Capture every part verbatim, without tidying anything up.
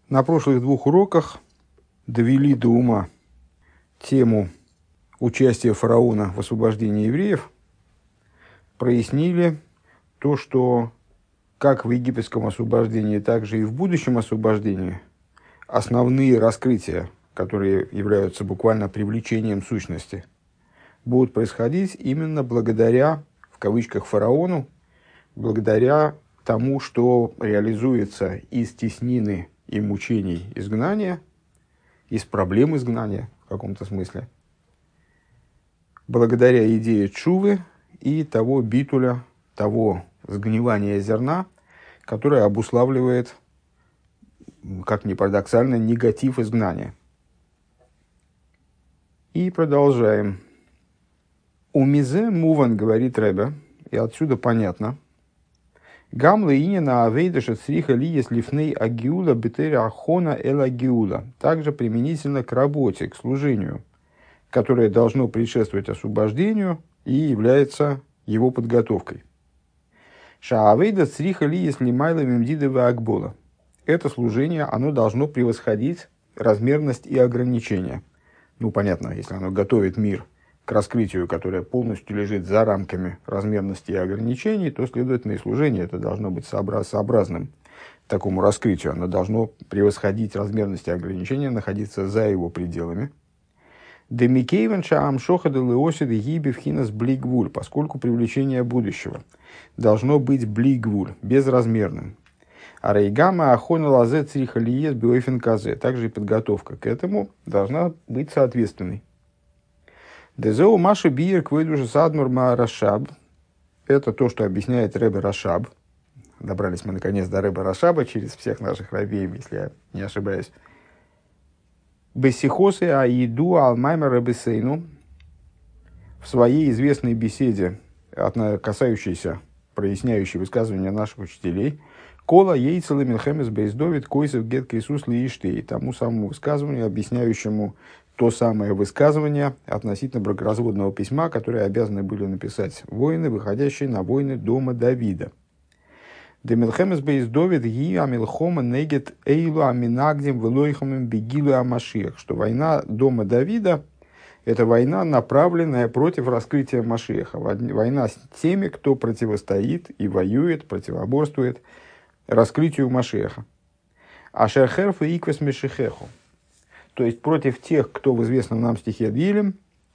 На прошлых двух уроках довели до ума тему участия фараона в освобождении евреев, прояснили то, что как в египетском освобождении, так же и в будущем освобождении основные раскрытия, которые являются буквально привлечением сущности, будут происходить именно благодаря, в кавычках, фараону, благодаря тому, что реализуется из теснины и мучений изгнания, из проблем изгнания в каком-то смысле, благодаря идее тшувы и того битуля, того сгнивания зерна, которое обуславливает, как ни парадоксально, негатив изгнания. И продолжаем. У мизе муван, говорит Ребе, и отсюда понятно, гам леинина авейдаша цриха лиес лифней агиула бетери ахона эла гиула, также применительно к работе, к служению, которое должно предшествовать освобождению и является его подготовкой. Шаавейда цриха лиес лимайла мемдидова акбола. Это служение, оно должно превосходить размерность и ограничения. Ну, понятно, если оно готовит мир к раскрытию, которое полностью лежит за рамками размерности и ограничений, то, следовательно, и служение это должно быть сообраз, сообразным такому раскрытию. Оно должно превосходить размерность и ограничения, находиться за его пределами. Поскольку привлечение будущего должно быть блигвуль, безразмерным. А рейгама ахона лазе цриха лиес биофен казе. Также и подготовка к этому должна быть соответственной. Дезеу маши биер квейдуша садмур ма рашаб. Это то, что объясняет Ребе Рашаб. Добрались мы наконец до Ребе Рашаба через всех наших рабеев, если я не ошибаюсь. Бессихосы аиду алмаймер ребесейну. В своей известной беседе, касающейся, проясняющей высказывания наших учителей, Кола яйцела милхемес бейздовит койсов гет крисус лииштей, тому самому высказыванию, объясняющему то самое высказывание относительно бракоразводного письма, которое обязаны были написать воины, выходящие на войны дома Давида. Де милхемес бейздовит ги амилхома негет эйлу аминагдим велойхамим бегилу амашиях, что война дома Давида – это война, направленная против раскрытия Машиаха, война с теми, кто противостоит и воюет, противоборствует раскрытию Машиаха. Ашерхерфа иквес мешихеху. То есть против тех, кто в известном нам стихе Дилем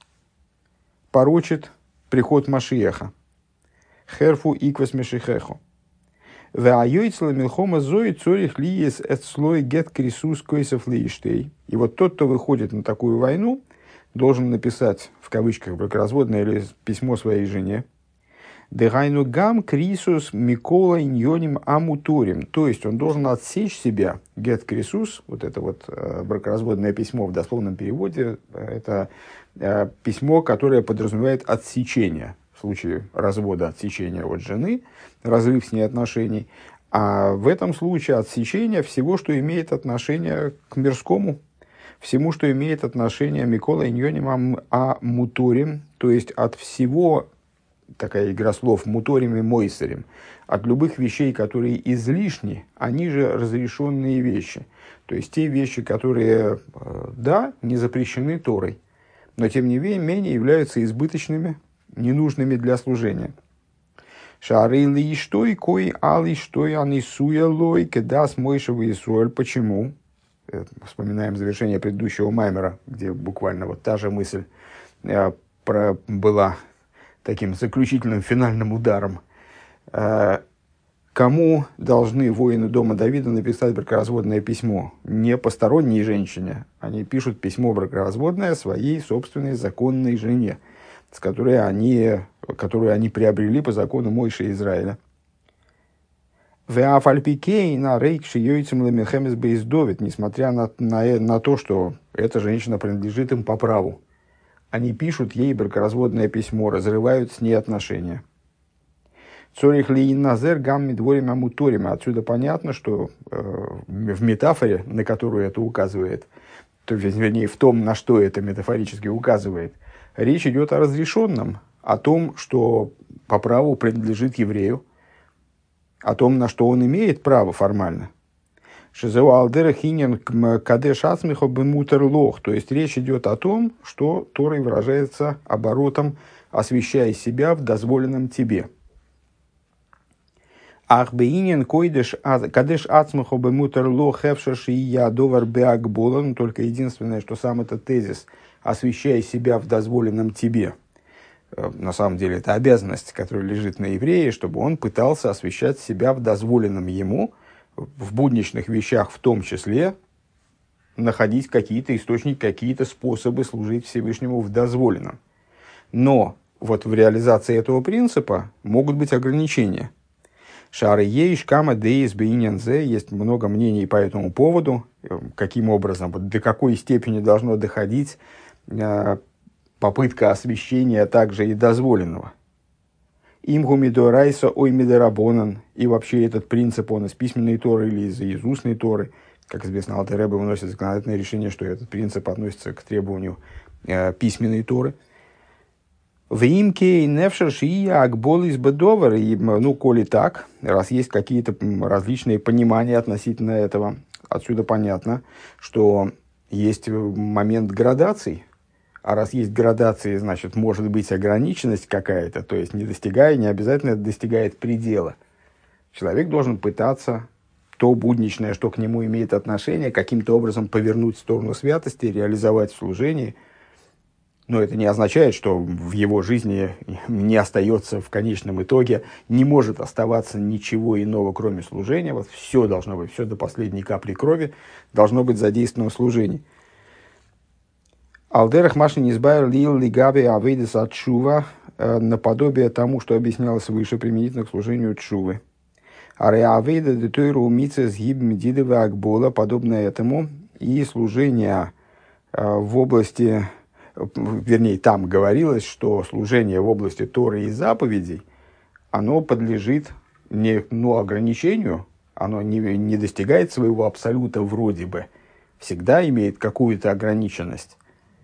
порочит приход Машиаха. Херфу иквес мешихеху. Веайойцла милхома зои цорих лиес эцлой гет крисус койсов лииштей. И вот тот, кто выходит на такую войну, должен написать, в кавычках, бракоразводное или письмо своей жене. Дегайну гам крисус микола иньоним амуторим. То есть он должен отсечь себя. Гет крисус, вот это вот э, бракоразводное письмо в дословном переводе, это э, письмо, которое подразумевает отсечение. В случае развода, отсечения от жены, разрыв с ней отношений. А в этом случае отсечение всего, что имеет отношение к мирскому, всему, что имеет отношение микола иньоним амуторим, то есть от всего, такая игра слов, муторим и мойсерим, от любых вещей, которые излишни, они же разрешенные вещи. То есть те вещи, которые, да, не запрещены Торой, но тем не менее являются избыточными, ненужными для служения. Шары ли что кой али что анисуя лой кедас мойшева Исруэль. Почему? Вспоминаем завершение предыдущего маймера, где буквально вот та же мысль э, про, была таким заключительным финальным ударом. Э, кому должны воины дома Давида написать бракоразводное письмо? Не посторонней женщине. Они пишут письмо бракоразводное своей собственной законной жене, с которой они, которую они приобрели по закону Мойше Израиля. Несмотря на, на, на то, что эта женщина принадлежит им по праву, они пишут ей бракоразводное письмо, разрывают с ней отношения. Цорих ли назер гам медворим амуторим. Отсюда понятно, что э, в метафоре, на которую это указывает, то, вернее, в том, на что это метафорически указывает, речь идет о разрешенном, о том, что по праву принадлежит еврею, о том, на что он имеет право формально. Шизеу алдера хинен кадеш ацмихо бемутер лох. То есть речь идет о том, что Торой выражается оборотом «освящай себя в дозволенном тебе». Ах бейнин койдеш кадеш ацмихо бемутер лох хевшаш и я довар беакбола. Но только единственное, что сам этот тезис «освящай себя в дозволенном тебе». На самом деле это обязанность, которая лежит на еврее, чтобы он пытался освящать себя в дозволенном ему, в будничных вещах в том числе, находить какие-то источники, какие-то способы служить Всевышнему в дозволенном. Но вот в реализации этого принципа могут быть ограничения. Шары ейш кама деис бейнянзе, есть много мнений по этому поводу, каким образом, вот до какой степени должно доходить э, попытка освящения также и дозволенного. Имгу мидорайса ой мидорабонан. И вообще этот принцип, он из письменной Торы или из, из устной Торы. Как известно, Алтер Ребе выносит законодательное решение, что этот принцип относится к требованию э, письменной Торы. В имке нефшер шия акбол из бедовар. Ну, коли так, раз есть какие-то различные понимания относительно этого, отсюда понятно, что есть момент градаций. А раз есть градации, значит, может быть ограниченность какая-то, то есть не достигая, не обязательно достигает предела. Человек должен пытаться то будничное, что к нему имеет отношение, каким-то образом повернуть в сторону святости, реализовать в служении. Но это не означает, что в его жизни не остается в конечном итоге, не может оставаться ничего иного, кроме служения. Вот все должно быть, все до последней капли крови должно быть задействовано в служении. Алдерах машин избавил лил лигаби авейдес от шува, наподобие тому, что объяснялось выше, применительно к служению тшувы. Аре авейда детойру умица с гиб медидова акбола, подобно этому, и служение в области, вернее, там говорилось, что служение в области Торы и заповедей, оно подлежит не, ну, ограничению, оно не, не достигает своего абсолюта вроде бы, всегда имеет какую-то ограниченность.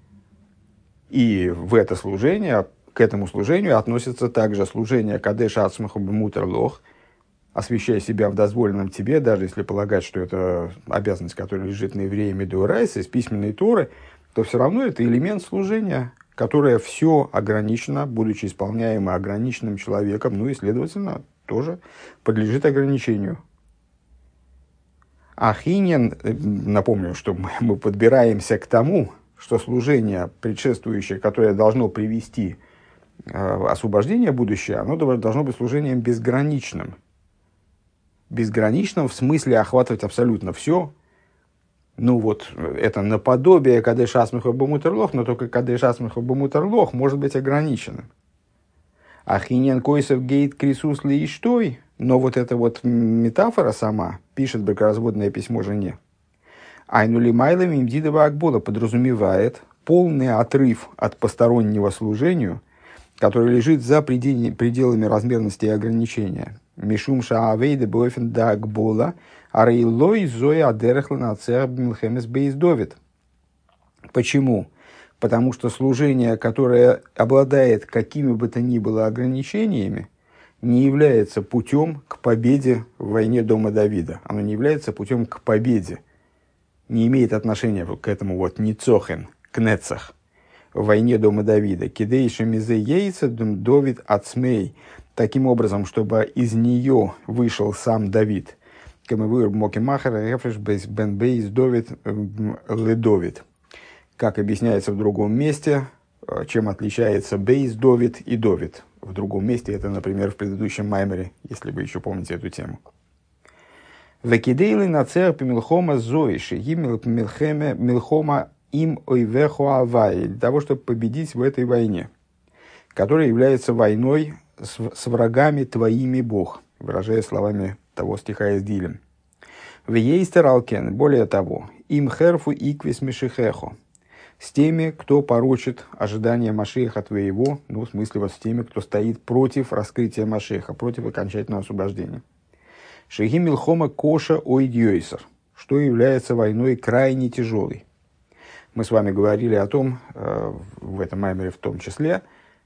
И в это служение, к этому служению относится также служение кадеш ацмаху бемутер лох, освящай себя в дозволенном тебе, даже если полагать, что это обязанность, которая лежит на еврея медуарайса из письменной Торы, то все равно это элемент служения, которое все ограничено, будучи исполняемо ограниченным человеком, ну и, следовательно, тоже подлежит ограничению. Ахинин, напомню, что мы, мы подбираемся к тому, что служение, предшествующее, которое должно привести э, освобождение будущее, оно должно быть служением безграничным. Безграничным в смысле охватывать абсолютно все. Ну вот, это наподобие кадеш ацмихо бемутер лох, но только кадеш ацмихо бемутер лох может быть ограниченным. Ахинен койсов гейт крисус ли иштой, но вот эта вот метафора сама, пишет бракоразводное письмо жене, Айнули майлами имдидова акбола подразумевает полный отрыв от постороннего служению, который лежит за пределами размерности и ограничения. Мишум шаавейда боефен да акбола, арейлой зоя адерехлана ацер милхемес бейздовит. Почему? Потому что служение, которое обладает какими бы то ни было ограничениями, не является путем к победе в войне дома Давида. Оно не является путем к победе. Не имеет отношения к этому вот ницохен, к нецах, в войне дома Давида. Кидейши мизе ейца Давид ацмей. Таким образом, чтобы из нее вышел сам Давид. Кэмэвыр мокимахар рефреш бен бейс Давид ледовид. Как объясняется в другом месте, чем отличается бейс Давид и Давид. В другом месте, это, например, в предыдущем маймере, если вы еще помните эту тему. Векидейли нацер пимилхома зоиши, гимил пимилхеме милхома им ойвеху авай, для того, чтобы победить в этой войне, которая является войной с, с врагами твоими Бог, выражая словами того стиха из Дилем. Вейстер алкен, более того, им херфу иквис мишихехо, с теми, кто порочит ожидание Машеха твоего, ну, в смысле, вот с теми, кто стоит против раскрытия Машеха, против окончательного освобождения. Шеги милхома коша ойдьёйсер, что является войной крайне тяжелой. Мы с вами говорили о том, э, в этом маймере в том числе,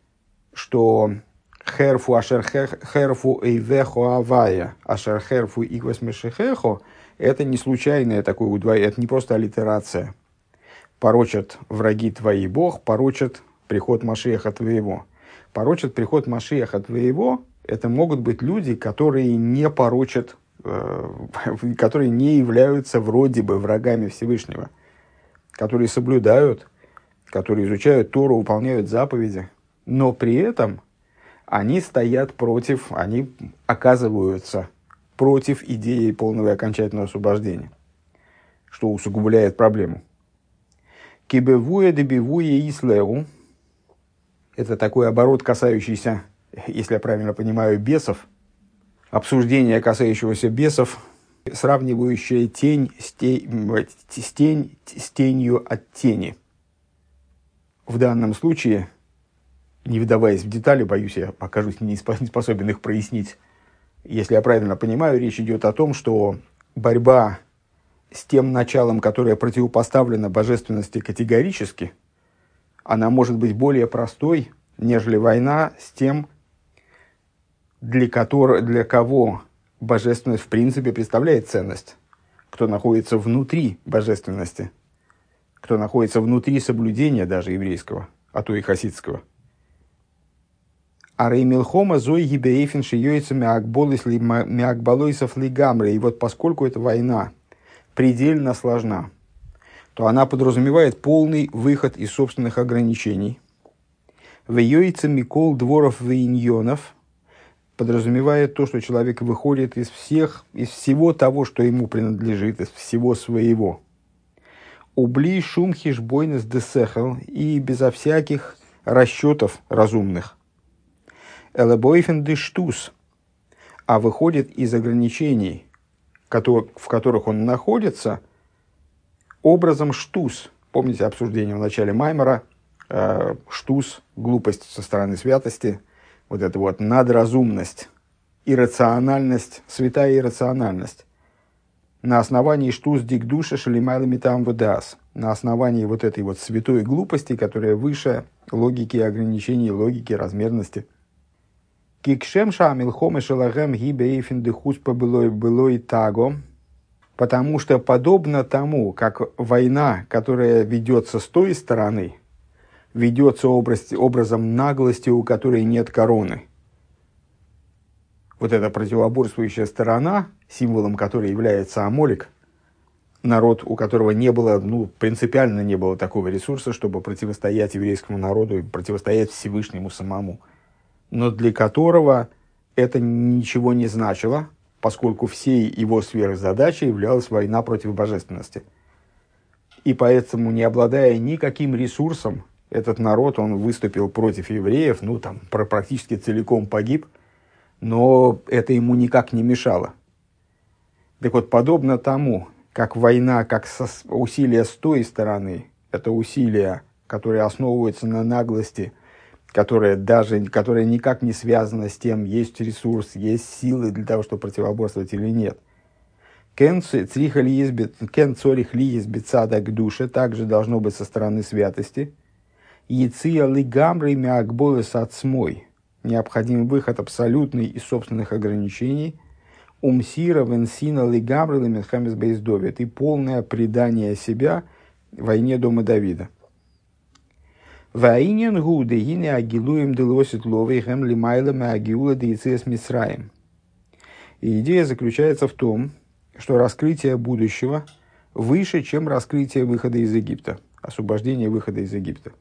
что херфу ашер херфу эйвехо авая, ашер херфу игвас мешехехо, Это не случайное такое удвоение, это не просто аллитерация. Порочат враги твои Бог, порочат приход Машиаха твоего. Порочат приход Машиаха твоего, это могут быть люди, которые не порочат, э, которые не являются вроде бы врагами Всевышнего, которые соблюдают, которые изучают Тору, выполняют заповеди, но при этом они стоят против, они оказываются против идеи полного и окончательного освобождения, что усугубляет проблему. Кибевуя дебивуя ислеу. Это такой оборот, касающийся, если я правильно понимаю, бесов. Обсуждение, касающегося бесов, сравнивающее тень с, те, с, тень, с тенью от тени. В данном случае, не вдаваясь в детали, боюсь, я окажусь не способен их прояснить. Если я правильно понимаю, речь идет о том, что борьба с тем началом, которое противопоставлено божественности категорически, она может быть более простой, нежели война с тем, для, которого, для кого божественность в принципе представляет ценность, кто находится внутри божественности, кто находится внутри соблюдения даже еврейского, а то и хасидского. А реймилхома зой гибеэйфен шиёйца мякбалойсов лигамре. И вот поскольку эта война предельно сложна, то она подразумевает полный выход из собственных ограничений. Вейойца микол дворов вейньонов подразумевает то, что человек выходит из всех, из всего того, что ему принадлежит, из всего своего. Убли шум хишбойнес десехел, и безо всяких расчетов разумных. Элебойфен дештус, а выходит из ограничений, в которых он находится, образом штус. Помните обсуждение в начале Маймера? Э, штус, глупость со стороны святости, вот это вот надразумность, иррациональность, святая иррациональность. На основании штус дикдуша шалимайлами там выдас. На основании вот этой вот святой глупости, которая выше логики ограничений, логики размерности. Кикшемша милхоме шалагем гибеэйфен дехус побылой былой таго. Потому что подобно тому, как война, которая ведется с той стороны, ведется образ, образом наглости, у которой нет короны. Вот эта противоборствующая сторона, символом которой является Амолик, народ, у которого не было, ну, принципиально не было такого ресурса, чтобы противостоять еврейскому народу и противостоять Всевышнему самому, но для которого это ничего не значило, поскольку всей его сверхзадачей являлась война против божественности. И поэтому, не обладая никаким ресурсом, этот народ, он выступил против евреев, ну, там, практически целиком погиб, но это ему никак не мешало. Так вот, подобно тому, как война, как усилия с той стороны, это усилия, которые основываются на наглости, которая даже, которая никак не связана с тем, есть ресурс, есть силы для того, чтобы противоборствовать или нет. Кен цорих ли есть бецада к душе, также должно быть со стороны святости. Яция лигамры мякболес отсмой, необходим выход абсолютный из собственных ограничений. Умсира венсина лигамры лемедхамес бейздовит, и полное предание себя войне дома Давида. Ваинен гуды гине агилуем делосит ловейхем лимайлами агиула дейцес мисраим. И идея заключается в том, что раскрытие будущего выше, чем раскрытие выхода из Египта, освобождение выхода из Египта.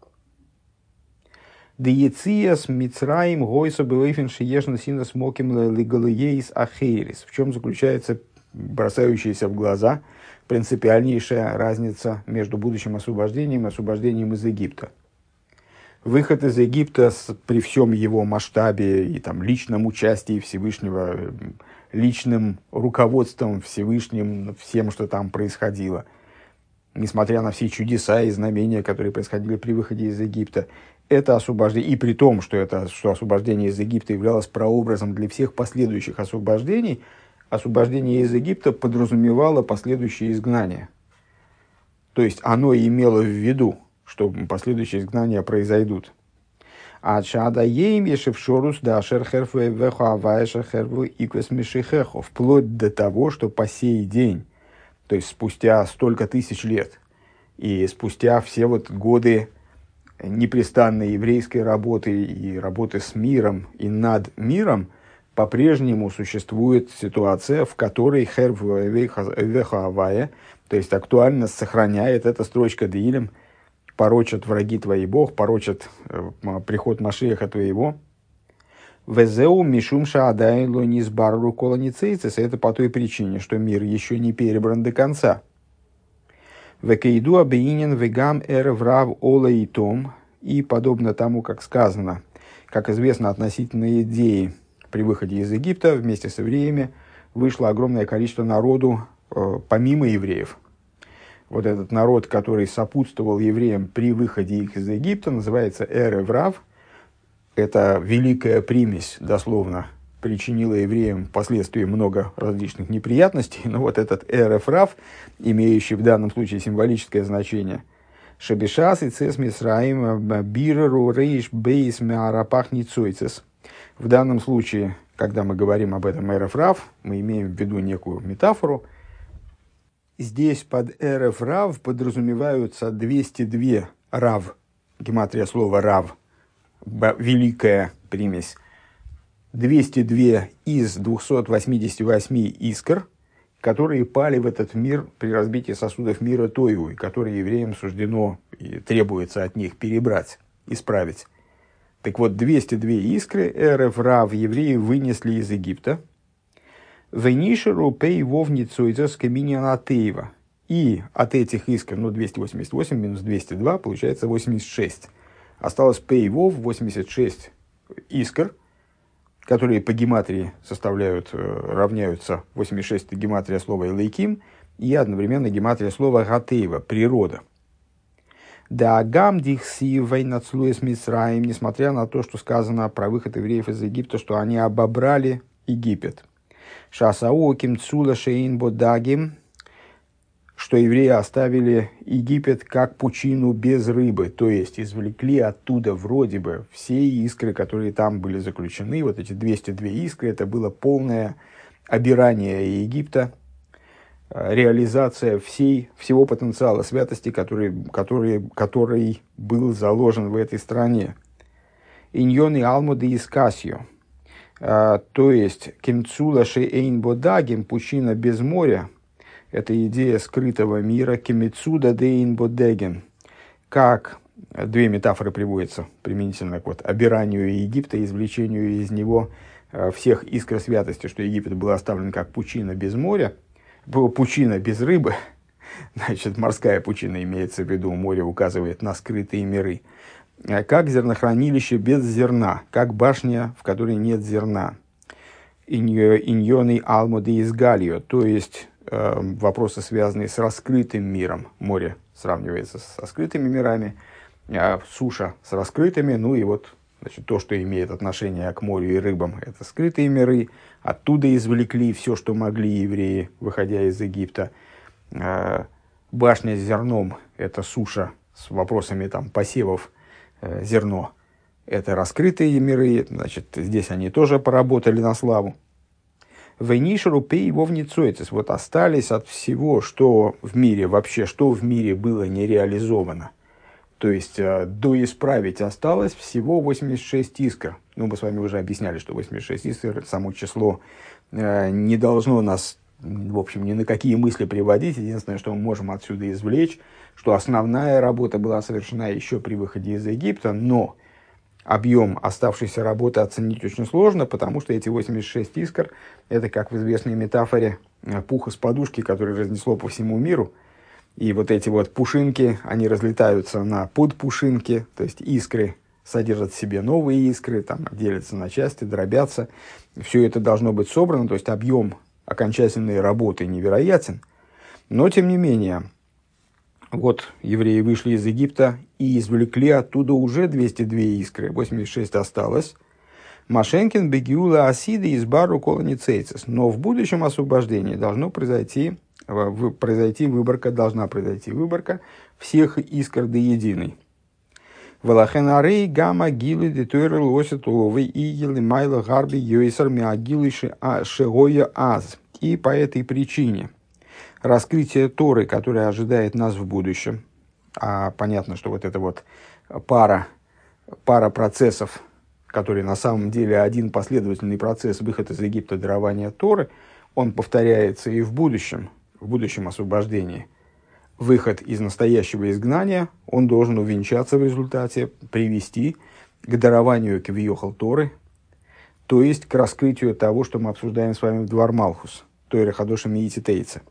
Дейциас мицраим гойса бэлэйфен шиешна сина смоким легалиейс ахейрис. В чем заключается бросающаяся в глаза принципиальнейшая разница между будущим освобождением и освобождением из Египта. Выход из Египта с, при всем его масштабе и там, личном участии Всевышнего, личным руководством Всевышним, всем, что там происходило, несмотря на все чудеса и знамения, которые происходили при выходе из Египта, это освобождение, и при том, что это что освобождение из Египта являлось прообразом для всех последующих освобождений, освобождение из Египта подразумевало последующее изгнание. То есть оно имело в виду, что последующие изгнания произойдут. А чада ейм ешевшорус да шерхерфу вехуавая шерхерфу иквес мишихеху, вплоть до того, что по сей день то есть спустя столько тысяч лет, и спустя все вот годы непрестанной еврейской работы и работы с миром и над миром, по-прежнему существует ситуация, в которой херв веха авая, то есть актуальность сохраняет эта строчка Деилем, порочат враги твои Бог, порочат э, приход Машиаха твоего. Везеу мишум шаадай ло низбарру кола ницейцес. Это по той причине, что мир еще не перебран до конца. Векейду абиинен вегам эр врав ола и том. И подобно тому, как сказано, как известно относительно идеи при выходе из Египта вместе с евреями вышло огромное количество народу э, помимо евреев. Вот этот народ, который сопутствовал евреям при выходе их из Египта, называется эр-эврав. Это великая примесь, дословно, причинила евреям впоследствии много различных неприятностей. Но вот этот эр-эврав, имеющий в данном случае символическое значение, шабишас и цес мисраим биреру рейш бейс меарапах ницойцес. В данном случае, когда мы говорим об этом эр-эврав, мы имеем в виду некую метафору. Здесь под эр-эф рав подразумеваются двести два рав, гематрия слова рав, великая примесь, двести два из двухсот восьмидесяти восьми искр, которые пали в этот мир при разбитии сосудов мира Тойву, и которые евреям суждено и требуется от них перебрать, исправить. Так вот, двести два искры эр-эф рав евреи вынесли из Египта. Венишеру пей вовницойцес каминьянатеева. И от этих искр, ну, двести восемьдесят восемь минус двести два, получается восемьдесят шесть. Осталось пей вов, восемьдесят шесть искр, которые по гематрии составляют, равняются восемьдесят шесть это гематрия слова элейким, и одновременно гематрия слова гатеева, природа. Да гам дихси вейнацлуэс мисраим, несмотря на то, что сказано про выход евреев из Египта, что они обобрали Египет. Шасаоким цула шейн бодагим, что евреи оставили Египет как пучину без рыбы, то есть извлекли оттуда вроде бы все искры, которые там были заключены. Вот эти двести два искры, это было полное обирание Египта, реализация всей, всего потенциала святости, который, который, который был заложен в этой стране. Иньоны алмуды из Кассио. Uh, то есть, кемцула шейн бодагим, пучина без моря, это идея скрытого мира, кемецуда дейн бодегем, как две метафоры приводятся применительно к вот, обиранию Египта, извлечению из него uh, всех искр святости, что Египет был оставлен как пучина без моря, пучина без рыбы, значит, морская пучина имеется в виду, море указывает на скрытые миры. Как зернохранилище без зерна, как башня, в которой нет зерна. Иньоны алмуды из галио, то есть э, вопросы, связанные с раскрытым миром. Море сравнивается со скрытыми мирами, а суша с раскрытыми. Ну и вот, значит, то, что имеет отношение к морю и рыбам, это скрытые миры. Оттуда извлекли все, что могли евреи, выходя из Египта. Э, башня с зерном, это суша с вопросами там, посевов, зерно. Это раскрытые миры, значит, здесь они тоже поработали на славу. Вейнишеру пей вовницойцес. Вот остались от всего, что в мире, вообще, что в мире было не реализовано. То есть, доисправить осталось всего восемьдесят шесть искр. Ну, мы с вами уже объясняли, что восемьдесят шесть искр, само число не должно нас, в общем, ни на какие мысли приводить. Единственное, что мы можем отсюда извлечь, что основная работа была совершена еще при выходе из Египта, но объем оставшейся работы оценить очень сложно, потому что эти восемьдесят шесть искр – это, как в известной метафоре, пух из подушки, который разнесло по всему миру. И вот эти вот пушинки, они разлетаются на подпушинки, то есть искры содержат в себе новые искры, там делятся на части, дробятся. Все это должно быть собрано, то есть объем окончательной работы невероятен. Но, тем не менее, вот евреи вышли из Египта и извлекли оттуда уже двести два искры, восемьдесят шесть осталось. Машенкин бегиула асиды из бару колоницейцес. Но в будущем освобождении должно произойти, произойти выборка, должна произойти выборка всех искр до единой. Валахенарей гамма гилы детуэрл осетуловый и елы майла гарби йойсар миагилы шеоя аз. И по этой причине раскрытие Торы, которое ожидает нас в будущем. А понятно, что вот это вот пара, пара процессов, которые на самом деле один последовательный процесс выхода из Египта, дарования Торы, он повторяется и в будущем, в будущем освобождении. Выход из настоящего изгнания, он должен увенчаться в результате, привести к дарованию кавиохал Торы, то есть к раскрытию того, что мы обсуждаем с вами в Двар Малхус, Тойра Хадоша Миити Тейца.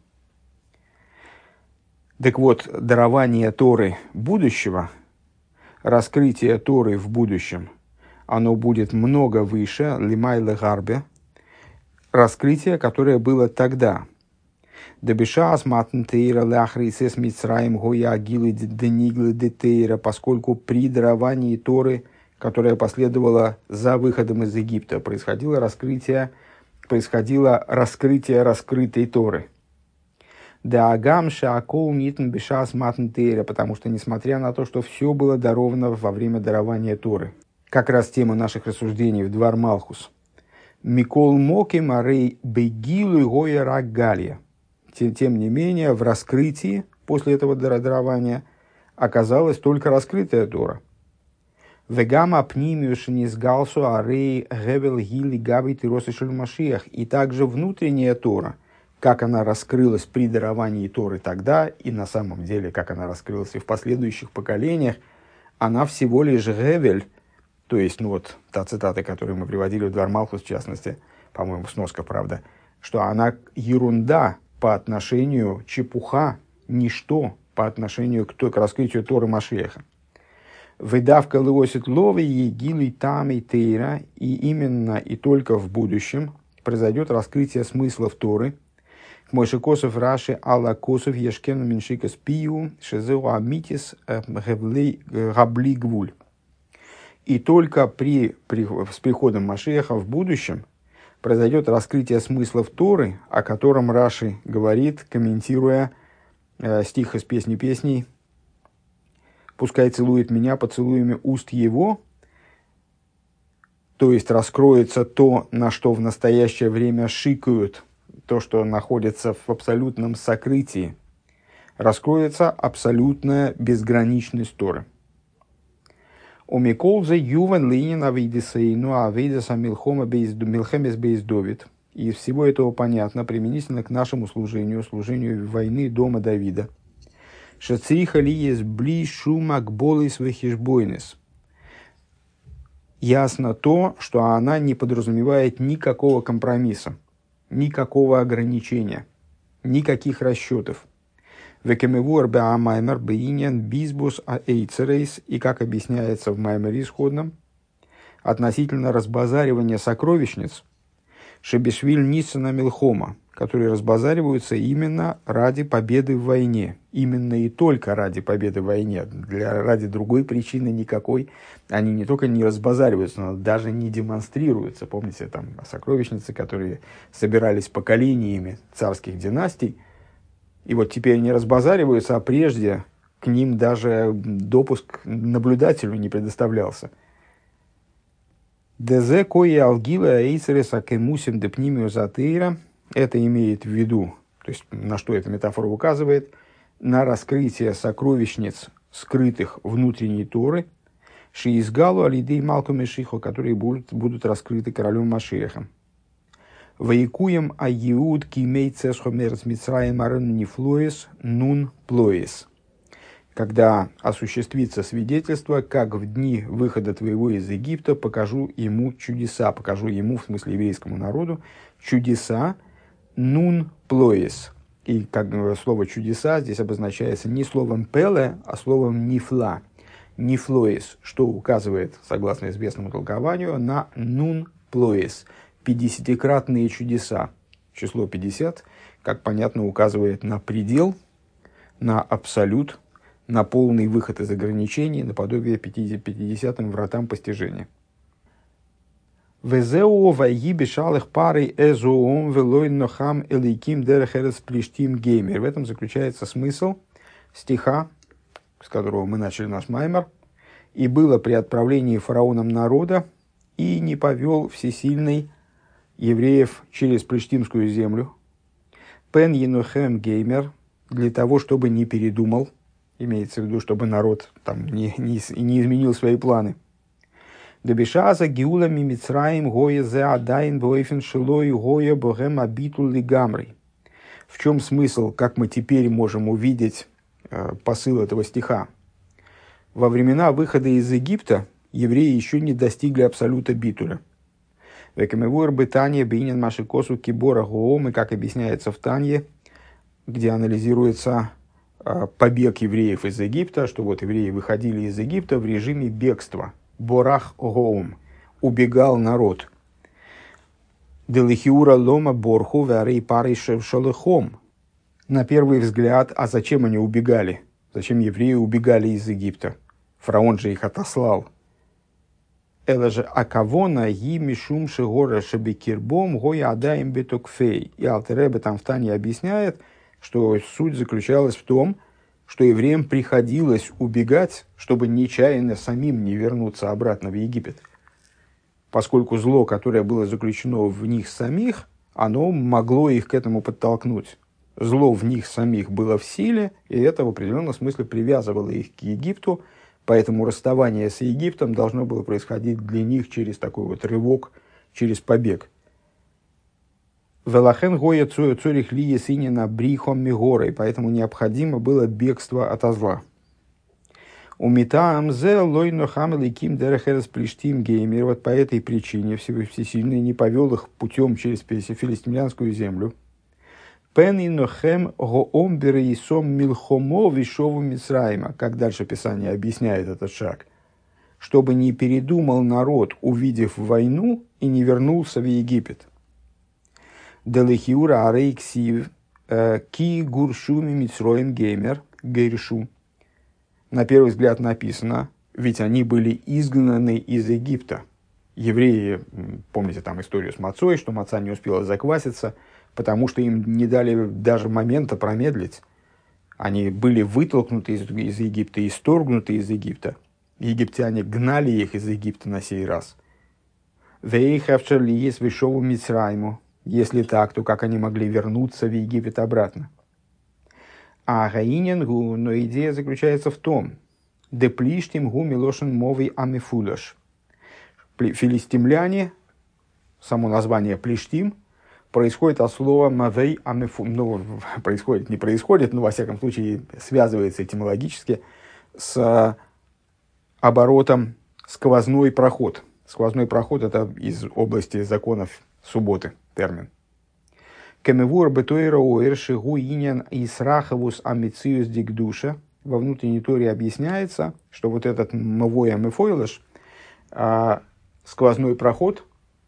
Так вот, дарование Торы будущего, раскрытие Торы в будущем, оно будет много выше лимайле гарбе, раскрытие, которое было тогда. Дебишас матнтейра ляхрисес мицраим гоя агилы дениглы детейра, поскольку при даровании Торы, которое последовало за выходом из Египта, происходило раскрытие, происходило раскрытие раскрытой Торы. Да агам шаакол нитн бишас матнтейра, потому что, несмотря на то, что все было даровано во время дарования Торы, как раз тема наших рассуждений в Двар Малхус. Микол моки марей бегилу гоя рагалья. Тем не менее, в раскрытии после этого дарования оказалась только раскрытая Тора. Вегама пнимиуш низгалсу арей гевел гили габит и росышель машиях. И также внутренняя Тора, как она раскрылась при даровании Торы тогда, и на самом деле, как она раскрылась и в последующих поколениях, она всего лишь гевель. То есть, ну вот, та цитата, которую мы приводили в Двар Малхус, в частности, по-моему, сноска, правда, что она ерунда по отношению, чепуха, ничто по отношению к, к раскрытию Торы Машиеха. Выдавка лыосит ловы егилы там и тейра, и именно и только в будущем произойдет раскрытие смыслов Торы. Мойши Косов Раши Алла Косов Ешкену Меншикас Пию Шезеу Амитис Габли Гвуль. И только при, при, с приходом Машиаха в будущем произойдет раскрытие смыслов Торы, о котором Раши говорит, комментируя э, стих из «Песни песней». «Пускай целует меня поцелуями уст его», то есть раскроется то, на что в настоящее время шикают, то, что находится в абсолютном сокрытии, раскроется абсолютная безграничность Торы. У Миколза Юван Ленин Авидисейну Авидиса Милхома Милхемес Бейздовид. И из всего этого понятно, применительно к нашему служению, служению войны дома Давида. Шацриха ли есть бли шума гболис вехишбойнес. Ясно то, что она не подразумевает никакого компромисса, никакого ограничения, никаких расчетов. Векемевуар беамаймер беинен бизбус аэйцерейс, и как объясняется в маймере исходном, относительно разбазаривания сокровищниц, шебешвиль ниссана милхома, которые разбазариваются именно ради победы в войне, именно и только ради победы в войне, для, ради другой причины никакой, они не только не разбазариваются, но даже не демонстрируются. Помните, там сокровищницы, которые собирались поколениями царских династий, и вот теперь они разбазариваются, а прежде к ним даже допуск наблюдателю не предоставлялся. «Дезе кои алгила эйцерес акемусим депнимио затейра». Это имеет в виду, то есть на что эта метафора указывает, на раскрытие сокровищниц, скрытых внутренней Торы, шиизгалу алидей малку мешихо, которые будут, будут раскрыты королем Машиахом. Ваикуем аиуд кимей цесхомерц мицраем арен нифлоис нун плоис. Когда осуществится свидетельство, как в дни выхода твоего из Египта покажу ему чудеса, покажу ему, в смысле еврейскому народу, чудеса нун плоис. И как слово чудеса здесь обозначается не словом пеле, а словом нифла. Нифлоис, что указывает, согласно известному толкованию, на нун плоис. пятидесятикратные чудеса. Число пятьдесят, как понятно, указывает на предел, на абсолют, на полный выход из ограничений, наподобие пятидесятым вратам постижения. «Везеу вайги бешалых парой эзоом велой нохам элейким дерехерес плештим геймер». В этом заключается смысл стиха, с которого мы начали наш маймер. «И было при отправлении фараоном народа, и не повел всесильный евреев через Плештимскую землю. Пен енохем геймер, для того, чтобы не передумал, имеется в виду, чтобы народ там не, не, не изменил свои планы. Дебешаза гиула мимицраим гоя зе адайн бойфен шилой гоя богем абитул лигамрей. В чем смысл, как мы теперь можем увидеть э, посыл этого стиха? Во времена выхода из Египта евреи еще не достигли абсолюта битуля. Векамевуэр бы Танье бинен машикосу кибора гоом, и как объясняется в Танье, где анализируется э, побег евреев из Египта, что вот евреи выходили из Египта в режиме бегства. Борах гоум. Убегал народ. Делихиура лома борху варей парей шелехом. На первый взгляд, а зачем они убегали? Зачем евреи убегали из Египта? Фараон же их отослал. Это же акавона ги мишум шигора шебекирбом гоя адаим бетокфей. И Алтеребе там в Тане объясняет, что суть заключалась в том, что евреям приходилось убегать, чтобы нечаянно самим не вернуться обратно в Египет. Поскольку зло, которое было заключено в них самих, оно могло их к этому подтолкнуть. Зло в них самих было в силе, и это в определенном смысле привязывало их к Египту, поэтому расставание с Египтом должно было происходить для них через такой вот рывок, через побег. Велахен гоя цорих лие синина брихом мигорой, поэтому необходимо было бегство ото зла. Умитаам зе лойно хамели ким дерехерес плештим геймер. Вот по этой причине Всесильный не повел их путем через филистимлянскую землю. Пен инохем гоомберы и сом милхомо вишову мицраима. Как дальше Писание объясняет этот шаг? Чтобы не передумал народ, увидев войну, и не вернулся в Египет. Делихиура арейксив ки гуршуми мицроим геймер гейршу. На первый взгляд написано, ведь они были изгнаны из Египта. Евреи, помните там историю с мацой, что маца не успела закваситься, потому что им не дали даже момента промедлить. Они были вытолкнуты из, из Египта, исторгнуты из Египта. Египтяне гнали их из Египта на сей раз. Если так, то как они могли вернуться в Египет обратно? А гаинингу, но идея заключается в том, де плиштим гу милошин мовый амифулаш. Филистимляне, само название плиштим, происходит от слова мавей амифу. Ну, происходит, не происходит, но во всяком случае связывается этимологически с оборотом сквозной проход. Сквозной проход — это из области законов субботы термин. Кемевур бетуэра уэрши гуинен исрахавус амициус дикдуша. Во внутренней торе объясняется, что вот этот мавой амифойлаш, сквозной проход,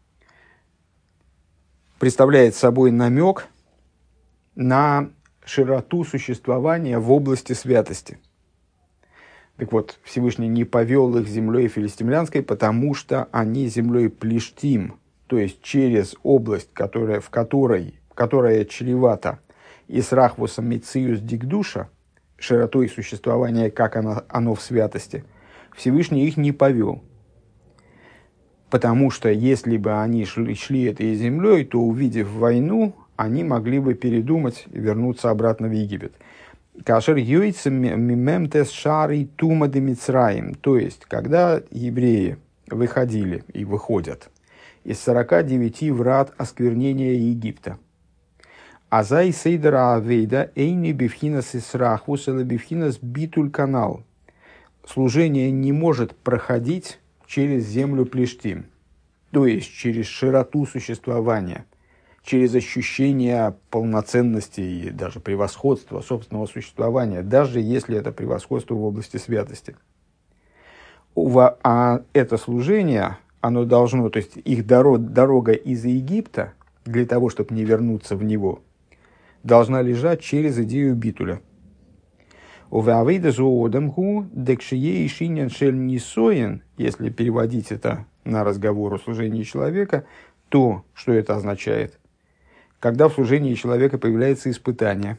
представляет собой намек на широту существования в области святости. Так вот, Всевышний не повел их землей филистимлянской, потому что они землей плештим, то есть через область, которая, в которой, которая чревата исрахвусом мициус дикдуша, широтой существования, как оно, оно в святости, Всевышний их не повел. Потому что если бы они шли, шли этой землей, то, увидев войну, они могли бы передумать и вернуться обратно в Египет. Кашер юйцем мимемтес шарий тума де Мицраим. То есть, когда евреи выходили и выходят из сорока девяти врат осквернения Египта. Азай сейдера авейда эйни бифхинас исрахвус или бифхинас битуль канал. Служение не может проходить через землю плештим, то есть через широту существования, через ощущение полноценности и даже превосходства собственного существования, даже если это превосходство в области святости. А это служение, оно должно, то есть их дорога из Египта, для того, чтобы не вернуться в него, должна лежать через идею битуля. Если переводить это на разговор о служении человека, то что это означает? Когда в служении человека появляется испытание,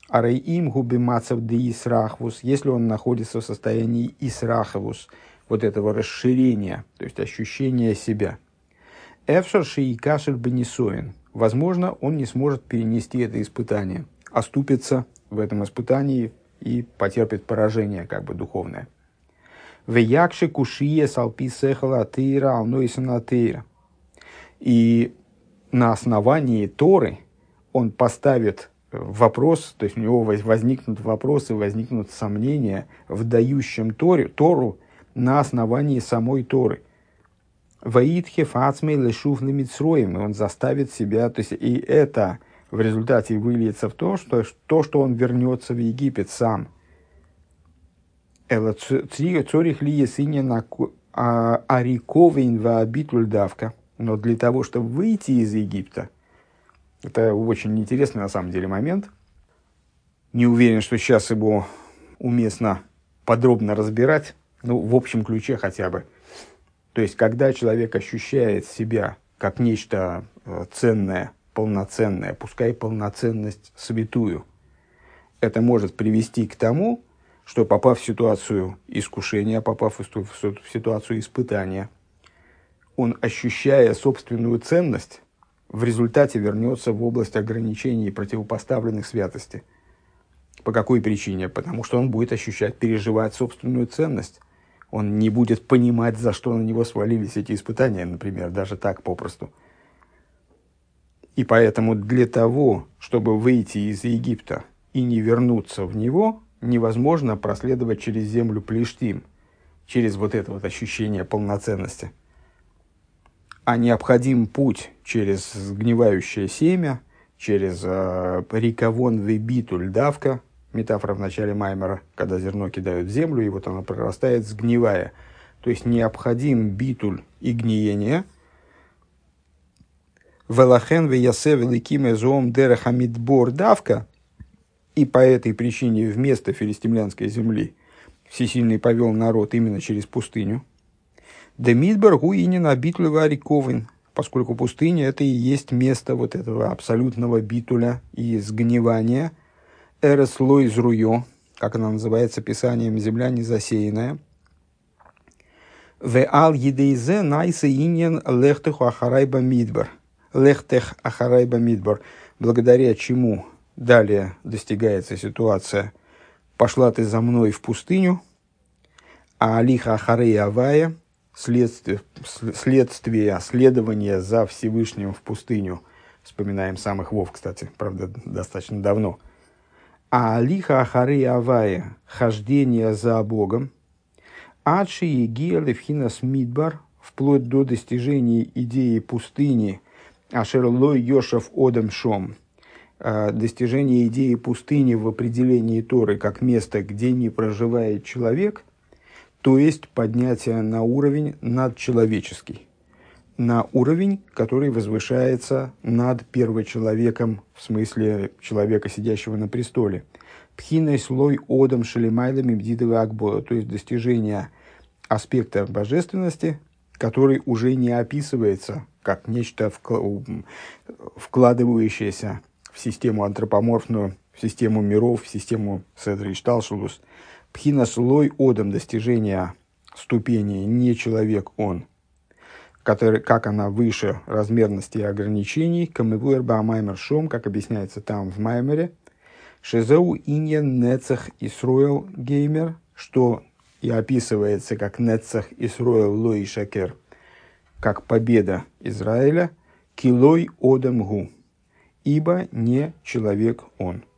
если он находится в состоянии исрахавус, вот этого расширения, то есть ощущения себя, возможно, он не сможет перенести это испытание, оступится в этом испытании и потерпит поражение, как бы духовное. «Веякши кушие салпи сехала атеира алнойсана атеира». И на основании Торы он поставит вопрос, то есть у него возникнут вопросы, возникнут сомнения в дающем Торе, Тору на основании самой Торы. «Ваидхе фацмей лешув лемитсроим», и он заставит себя, то есть и это в результате выльется в то, что, то, что он вернется в Египет сам. «Эла цорих ли есинен ариковин ваабитуль давка». Но для того, чтобы выйти из Египта, это очень интересный на самом деле момент. Не уверен, что сейчас его уместно подробно разбирать, ну, в общем ключе хотя бы. То есть, когда человек ощущает себя как нечто ценное, полноценное, пускай полноценность святую, это может привести к тому, что, попав в ситуацию искушения, попав в ситуацию испытания, он, ощущая собственную ценность, в результате вернется в область ограничений, противопоставленных святости. По какой причине? Потому что он будет ощущать, переживать собственную ценность. Он не будет понимать, за что на него свалились эти испытания, например, даже так попросту. И поэтому для того, чтобы выйти из Египта и не вернуться в него, невозможно проследовать через землю Плештим, через вот это вот ощущение полноценности. А необходим путь через сгнивающее семя, через э, риковон вебитуль давка, метафора в начале Маймера, когда зерно кидают в землю, и вот оно прорастает, сгнивая. То есть необходим битуль и гниение. Велахен веясе великим эзоом дерахамидбор давка, и по этой причине вместо филистимлянской земли Всесильный повел народ именно через пустыню. Демидбар гуинин абитулева ариковин, поскольку пустыня это и есть место вот этого абсолютного битуля и сгнивания. Эреслой зруё, как она называется писанием, земля незасеянная. Ве ал едейзе найсе иньен лехтех ахарайба мидбар. Лехтех ахарайба мидбар. Благодаря чему далее достигается ситуация: пошла ты за мной в пустыню, а алиха ахарей авая, следствие, следствие, следование за Всевышним в пустыню. Вспоминаем самых Вов, кстати, правда, достаточно давно. А алиха ахарей авая, хождение за Богом, адши егия левхинас мидбар, вплоть до достижения идеи пустыни, ашерлой йошев одам шом, достижение идеи пустыни в определении Торы как место, где не проживает человек, то есть поднятие на уровень надчеловеческий, на уровень, который возвышается над первочеловеком, в смысле человека, сидящего на престоле. Пхиной слой одам шелемайлами бдидовы акбола, то есть достижение аспекта божественности, который уже не описывается как нечто вкладывающееся в систему антропоморфную, в систему миров, в систему Седр и Шталшулус. Пхина слой одам, достижения ступени не человек он, который, как она выше размерности и ограничений, камевуэр баамаймер шом, как объясняется там в Маймере, шезеу иньен нецах исроэл геймер, что и описывается как нецах исроэл лой шакер, как победа Израиля, килой одам гу, ибо не человек он.